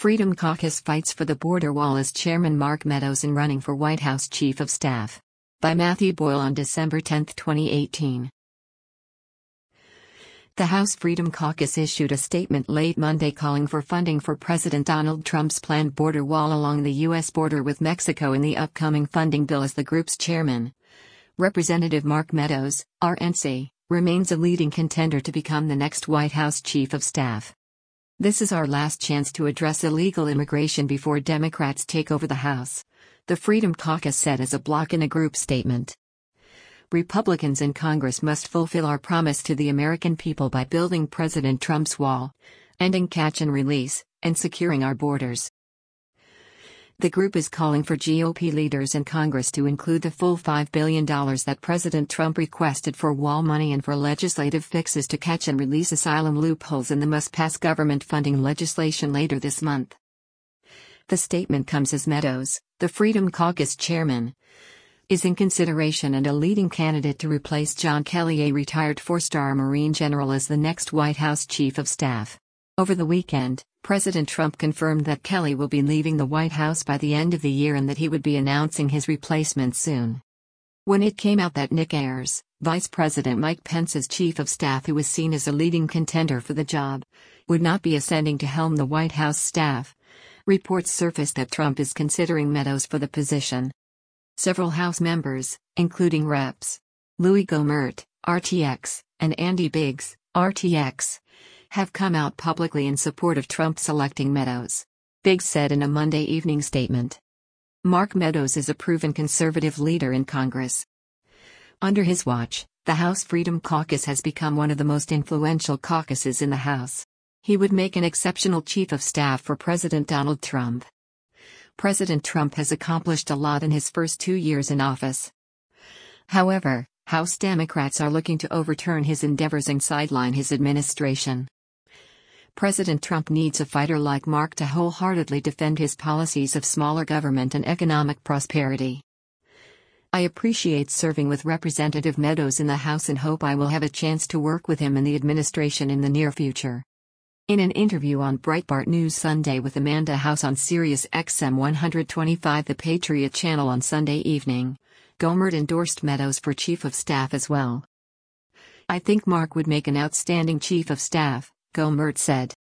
Freedom Caucus fights for the border wall as Chairman Mark Meadows in running for White House Chief of Staff. By Matthew Boyle on December 10, 2018. The House Freedom Caucus issued a statement late Monday calling for funding for President Donald Trump's planned border wall along the U.S. border with Mexico in the upcoming funding bill as the group's chairman. Representative Mark Meadows, RNC, remains a leading contender to become the next White House Chief of Staff. "This is our last chance to address illegal immigration before Democrats take over the House," the Freedom Caucus said as a bloc in a group statement. "Republicans in Congress must fulfill our promise to the American people by building President Trump's wall, ending catch and release, and securing our borders." The group is calling for GOP leaders in Congress to include the full $5 billion that President Trump requested for wall money and for legislative fixes to catch and release asylum loopholes in the must-pass government funding legislation later this month. The statement comes as Meadows, the Freedom Caucus chairman, is in consideration and a leading candidate to replace John Kelly, a retired four-star Marine general, as the next White House Chief of Staff. Over the weekend, President Trump confirmed that Kelly will be leaving the White House by the end of the year and that he would be announcing his replacement soon. When it came out that Nick Ayers, Vice President Mike Pence's chief of staff, who was seen as a leading contender for the job, would not be ascending to helm the White House staff, reports surfaced that Trump is considering Meadows for the position. Several House members, including Reps. Louis Gohmert, RTX, and Andy Biggs, RTX, have come out publicly in support of Trump selecting Meadows. Biggs said in a Monday evening statement. Mark Meadows is a proven conservative leader in Congress. Under his watch, the House Freedom Caucus has become one of the most influential caucuses in the House. He would make an exceptional chief of staff for President Donald Trump. President Trump has accomplished a lot in his first 2 years in office. However, House Democrats are looking to overturn his endeavors and sideline his administration. President Trump needs a fighter like Mark to wholeheartedly defend his policies of smaller government and economic prosperity. "I appreciate serving with Representative Meadows in the House and hope I will have a chance to work with him in the administration in the near future." In an interview on Breitbart News Sunday with Amanda House on Sirius XM 125, the Patriot channel, on Sunday evening, Gohmert endorsed Meadows for Chief of Staff as well. "I think Mark would make an outstanding Chief of Staff," Gohmert said.